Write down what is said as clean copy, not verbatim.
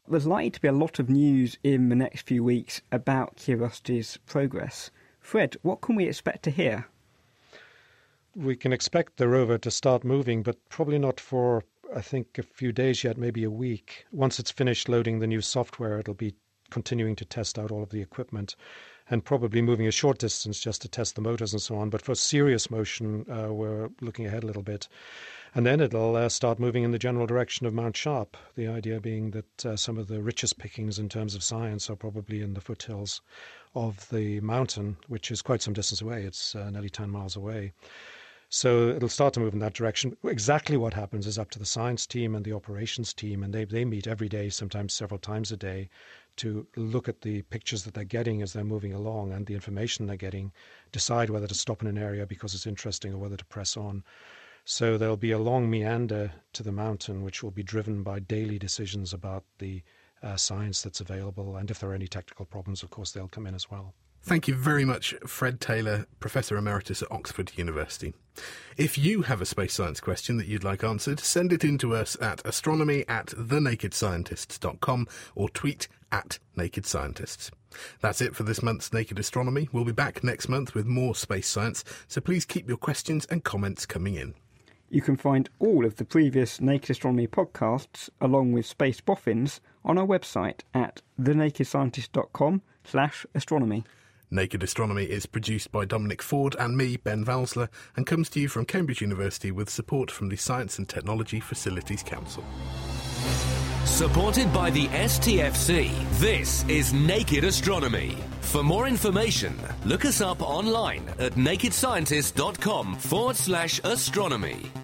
There's likely to be a lot of news in the next few weeks about Curiosity's progress. Fred, what can we expect to hear? We can expect the rover to start moving, but probably not for, I think, a few days yet, maybe a week. Once it's finished loading the new software, it'll be continuing to test out all of the equipment and probably moving a short distance just to test the motors and so on. But for serious motion, we're looking ahead a little bit. And then it'll start moving in the general direction of Mount Sharp, the idea being that some of the richest pickings in terms of science are probably in the foothills of the mountain, which is quite some distance away. It's nearly 10 miles away. So it'll start to move in that direction. Exactly what happens is up to the science team and the operations team, and they meet every day, sometimes several times a day, to look at the pictures that they're getting as they're moving along and the information they're getting, decide whether to stop in an area because it's interesting or whether to press on. So there'll be a long meander to the mountain, which will be driven by daily decisions about the science that's available. And if there are any technical problems, of course, they'll come in as well. Thank you very much, Fred Taylor, Professor Emeritus at Oxford University. If you have a space science question that you'd like answered, send it in to us at astronomy@thenakedscientists.com or tweet @nakedscientists. That's it for this month's Naked Astronomy. We'll be back next month with more space science, so please keep your questions and comments coming in. You can find all of the previous Naked Astronomy podcasts, along with Space Boffins, on our website at thenakedscientist.com/astronomy. Naked Astronomy is produced by Dominic Ford and me, Ben Valsler, and comes to you from Cambridge University with support from the Science and Technology Facilities Council. Supported by the STFC, this is Naked Astronomy. For more information, look us up online at nakedscientist.com/astronomy.